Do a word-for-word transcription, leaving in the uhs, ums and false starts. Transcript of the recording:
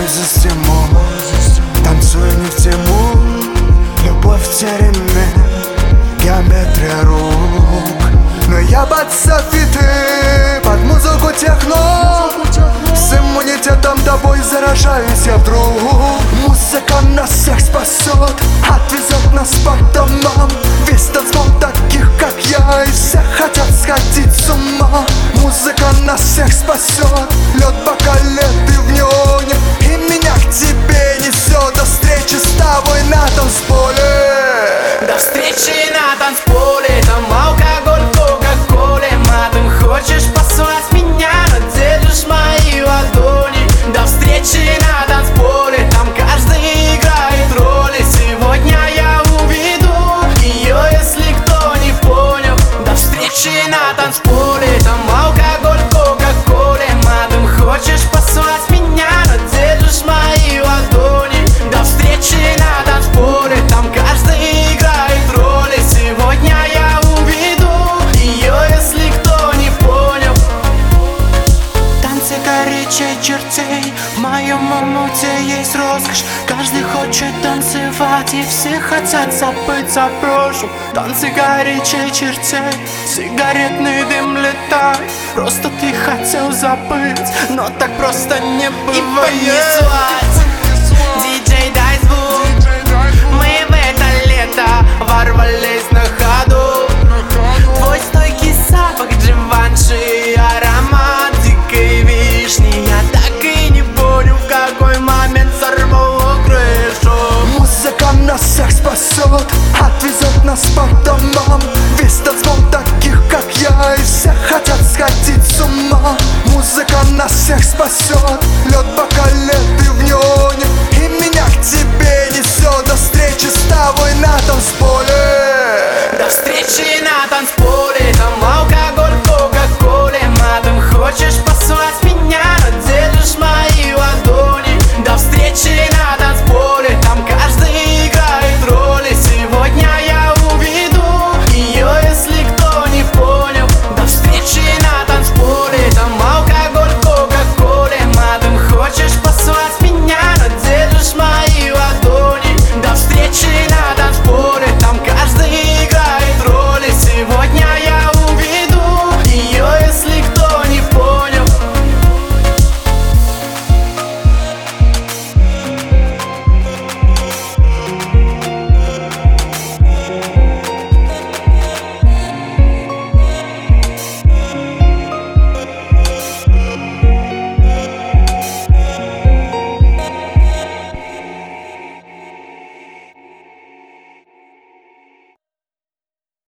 мой за стимул, танцую не в тему. Любовь в тереме, геометрия рук. Но я под софиты, под музыку техно. С иммунитетом тобой заражаюсь я вдруг. Музыка нас всех спасет, отвезет нас по домам. Весь танцпол таких, как я, и все хотят сходить с ума. Музыка нас всех спасет, лед бокале, ты в неоне, и меня к тебе несет. До встречи с тобой на танцполе. До встречи на танцполе, там алкоголь, кока-коле. Матом хочешь послать меня, но держишь мои ладони. До встречи на танцполе, там каждый играет роли. Сегодня я уведу ее, если кто не понял. До встречи на танцполе, там алкоголь, кока-коле. Матом хочешь послать меня, но держишь мои ладони. До встречи на танцполе, там каждый играет роли. Сегодня я уведу ее, если кто не понял. Танцы горячей чертей, в моем омуте есть роскошь. Каждый хочет танцевать, и все хотят забыть о прошлом. Танцы горячей чертей, сигаретный дым летает. Просто ты хотел забыть, но так просто не бывает. И понеслась, диджей, дай звук. Мы в это лето ворвались на ходу. Твой стойкий запах Givenchy, аромат дикой вишни. Я так и не понял, в какой момент сорвало крышу. Музыка нас всех спасет, отвезет нас по домам. Весь танцпол таких, как я, и все хотят сходить с ума. Музыка нас всех спасет, лед бокале, ты в неоне,